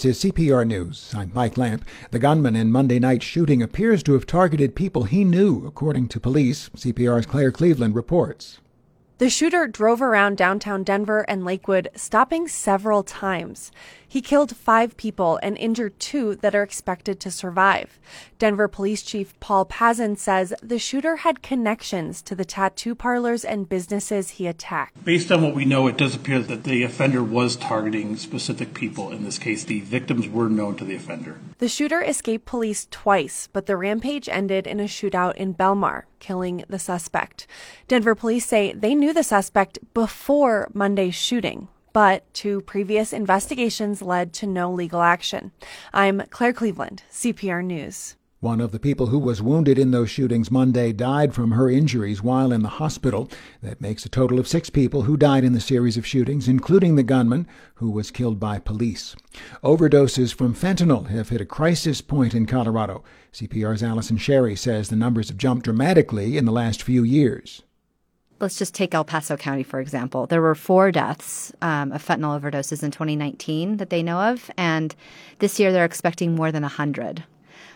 This is CPR News. I'm Mike Lamp. The gunman in Monday night's shooting appears to have targeted people he knew, according to police. CPR's Claire Cleveland reports. The shooter drove around downtown Denver and Lakewood, stopping several times. He killed 5 people and injured 2 that are expected to survive. Denver Police Chief Paul Pazin says the shooter had connections to the tattoo parlors and businesses he attacked. Based on what we know, it does appear that the offender was targeting specific people. In this case, the victims were known to the offender. The shooter escaped police twice, but the rampage ended in a shootout in Belmar, killing the suspect. Denver police say they knew the suspect before Monday's shooting, but 2 previous investigations led to no legal action. I'm Claire Cleveland, CPR News. One of the people who was wounded in those shootings Monday died from her injuries while in the hospital. That makes a total of 6 people who died in the series of shootings, including the gunman, who was killed by police. Overdoses from fentanyl have hit a crisis point in Colorado. CPR's Allison Sherry says the numbers have jumped dramatically in the last few years. Let's just take El Paso County, for example. There were 4 deaths of fentanyl overdoses in 2019 that they know of, and this year they're expecting more than 100.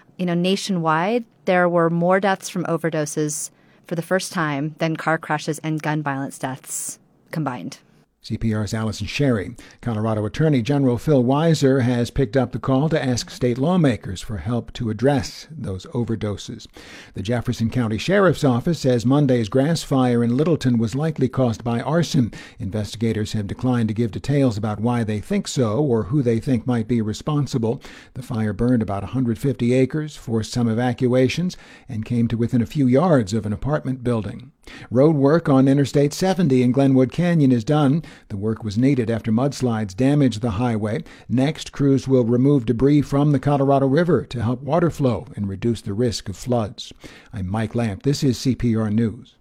Nationwide, there were more deaths from overdoses for the first time than car crashes and gun violence deaths combined. CPR's Allison Sherry. Colorado Attorney General Phil Weiser has picked up the call to ask state lawmakers for help to address those overdoses. The Jefferson County Sheriff's Office says Monday's grass fire in Littleton was likely caused by arson. Investigators have declined to give details about why they think so or who they think might be responsible. The fire burned about 150 acres, forced some evacuations, and came to within a few yards of an apartment building. Road work on Interstate 70 in Glenwood Canyon is done. The work was needed after mudslides damaged the highway. Next, crews will remove debris from the Colorado River to help water flow and reduce the risk of floods. I'm Mike Lamp. This is CPR News.